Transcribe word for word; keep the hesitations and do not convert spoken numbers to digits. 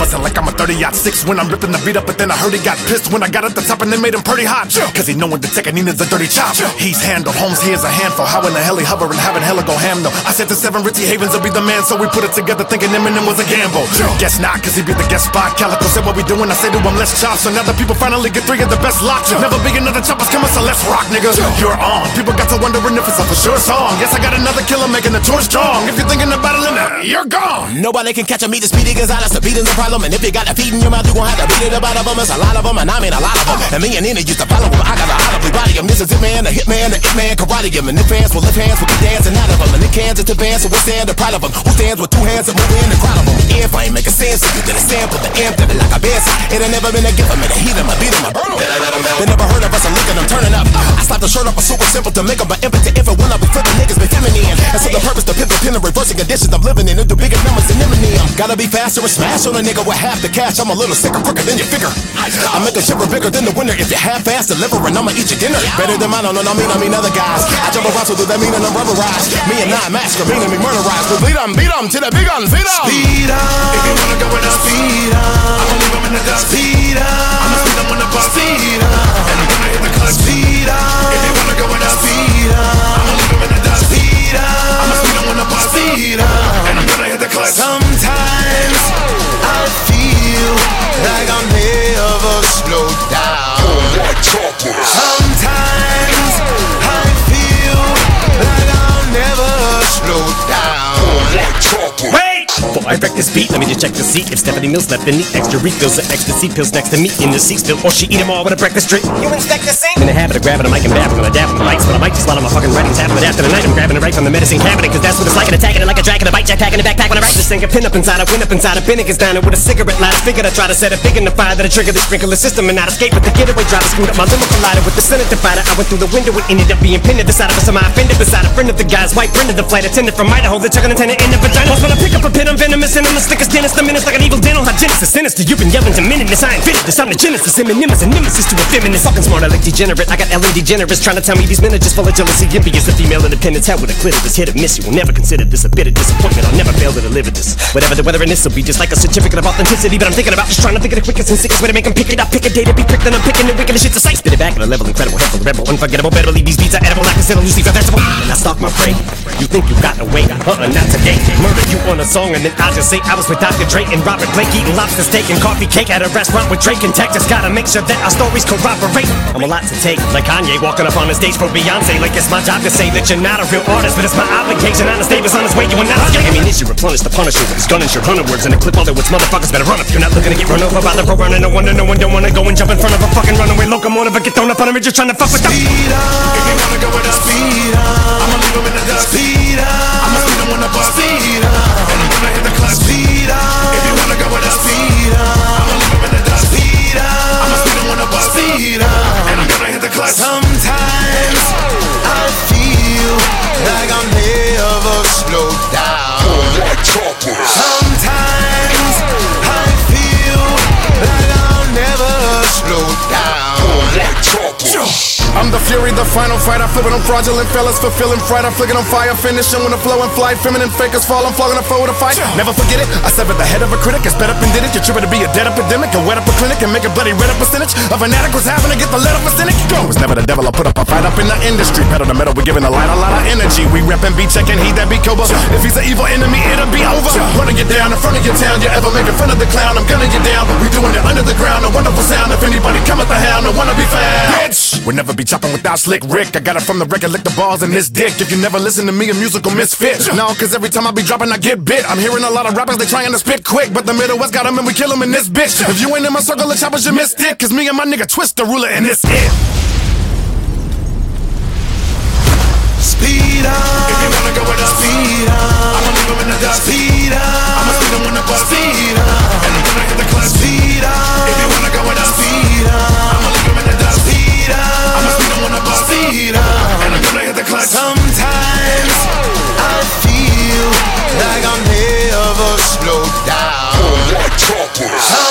buzzing like I'm a thirty aught six when I'm ripping the beat up, but then I heard he got pissed when I got at the top and they made him pretty hot. Cause he knowin' the Tekanina's a dirty chop. He's handled, Holmes he is a handful. How in the hell he hover and having hella go ham though? I said the seven Ritzy Havens will be the man, so we put it together thinking Eminem was a gamble. Guess not, cause he be the guest spot. Calico said what we doing, I say to him let's chop. So now the people finally get three of the best locks. Never be another choppers coming, so let's rock, nigga. You're on. People got to wondering if it's a for sure song. Yes, I got another killer making the tour strong. If you're thinking about it, you're gone. Nobody can catch a meet the speedy cause I the beat is a problem. And if you got a feed in your mouth, you gon' have to beat it about of them. It's a lot of them, and I mean a lot of them. And me and Nina used to follow them. I got a audibly body him. This is it, man, the hit man, the it man, karate him. And if hands will lift hands, we'll be dancing out of them. And if cans is advance, so we stand the proud of them. Who stands with two hands and move in the crowd of them? If I ain't making sense, if you did a sample, the amp, that like a bass. It ain't never been a gift, I'm in a heat him, I beat him, I burn him. They never heard of us, I'm looking, I'm turning up. I slapped the shirt up, a super simple to make them, but impotent. If it went up, we flipping niggas, be feminine. And so the purpose, the pivot, pin, and reversing conditions I'm living in. Do bigger numbers than Eminem. Gotta be faster and smash on a nigga with half the cash. I'm a little sicker, quicker than you figure. I make a shiver bigger than the winner. If you half-ass delivering, I'ma eat your dinner. Better than mine, no, no, I mean, I mean other guys. I jump around, so do that mean and I'm rubberized? Me and I master, meaning me murderized. We bleed them, beat them, to the big guns, beat them. Speed up, if you wanna go with us, speed up. I'ma leave them in the dust. Speed up, I'ma speed them on the bus. Speed up, and I'm gonna hit the clutch. Speed up, if you wanna go with us, speed up. I'ma leave them in the dust. Speed up, I'ma speed them on the bus. Speed up, and I'm gonna hit the clutch. Sometimes I feel like I'll never slow down. Sometimes I feel like I'll never slow down. Wait! Before I wreck this beat, let me just check to see if Stephanie Mills left any extra refills or ecstasy pills next to me in the seat still, or she eat them all with a breakfast drink. You inspect the sink? In the habit of grabbing a mic and babbling, I dab on the mics, but I might just swallow my fucking writings half of it after the night. I'm grabbing it right from the medicine cabinet, cause that's what it's like, and attacking it like a dragon, a bite jetpack in the backpack when I write this thing. A pin up inside, I win up inside, a bin against down with a cigarette lighter. Figured I try to set a big in the fire that'll trigger the sprinkler system and not escape with the getaway driver. Screwed up my limo collider with the Senate divider. I went through the window, it ended up being pinned to the side of us. Am I offended beside a friend of the guy's white friend of the flight attendant from Idaho, the chugging antenna in the vagina. When I pick up a pin, I'm venomous and I'm the slickest dentist. The minutes like an evil dental hygienist. The sinister, you've been yelling to minutes. I ain't finished this. I'm the genesis. Eminem is a nemesis to a feminist. Fucking smart, I like degenerate. I got Ellen DeGeneres trying to tell me these men are just full of jealousy. Envious, the female independence. How with a clitoris hit or miss. You will never consider this a bit of disappointment. I'll never fail to deliver this. Whatever the weather in this will be just like a certificate of authenticity. But I'm thinking about just trying to think of the quickest and sickest way to make them pick it up. Pick a day to be pricked, then I'm picking the wickedest shit's a sight. Spit it back at a level incredible, helpful, rebel, unforgettable. Better believe these beats are edible. Like a cell, Lucifer vegetable. And I stalk my prey. You think you got away? Uh-uh, not today. Murder you on a song and then I'll just say I was with Doctor Dre and Robert Blake eating lobster steak and coffee cake at a restaurant with Drake and Texas. Gotta make sure that our stories corroborate. I'm a lot to take, like Kanye walking up on the stage for Beyonce. Like it's my job to say that you're not a real artist, but it's my obligation. Honest Davis on his way, you are not. I mean, this you replenish the Punisher with his gun and your hundred words and a clip all that which motherfuckers better run if you're not looking to get run over by the road running. No wonder no one don't wanna go and jump in front of a fucking runaway locomotive or get thrown up on him. You're just trying to fuck with them. Speed up, if you wanna go with us, speed up. I'ma leave them in the dust. Speed up, I'ma speed them on the bus. Speed up, and I'm gonna hit the clutch. Speed up, if you wanna go with us, speed up. I'ma leave them in the dust. Speed up, I'ma speed them on the bus. Speed up, and I'm gonna hit the clutch. Sometimes I feel like I'll never slow down. Sometimes I feel like I'll never slow down. I'm the fury, the final fight. I flip it on fraudulent fellas, fulfilling fright. I flick it on fire, finishing when the flow and flight. Feminine fakers fall, I'm flogging a foe to fight. Never forget it, I severed the head of a critic. It's better up and did it. You're tripping to be a dead epidemic. And wet up a clinic and make a bloody red up percentage of an addict was having to get the lead up a cynic. Go was never the devil, I put up a fight up in the industry. Pedal to metal, we giving the light a lot of energy. We reppin' be checking, he that be Cobra. If he's an evil enemy, it'll be over. Running you down in front of your town. You ever making fun of the clown? I'm gunning you down. We doing it under the ground. A wonderful sound. If anybody come at the hound, no wanna be found. Bitch, we'll never be chopping without Slick Rick. I got it from the record, lick the balls in this dick. If you never listen to me, a musical misfit. No, cause every time I be dropping, I get bit. I'm hearing a lot of rappers, they trying to spit quick, but the Middle West got them and we kill them in this bitch. If you ain't in my circle of choppers, you missed it. Cause me and my nigga Twist the ruler and it's it. Speed up, if you wanna go with us, speed up. I'ma leave them in the dust. Speed up, I'ma speed them on the bus. Speed up, and I'm gonna hit the clutch. Speed up, if you wanna go with us, speed up. I'ma leave them in the dust. Speed up, I'ma speed them on the bus. Speed up, and I'm gonna hit the clutch. Sometimes I feel like I'll never slow down.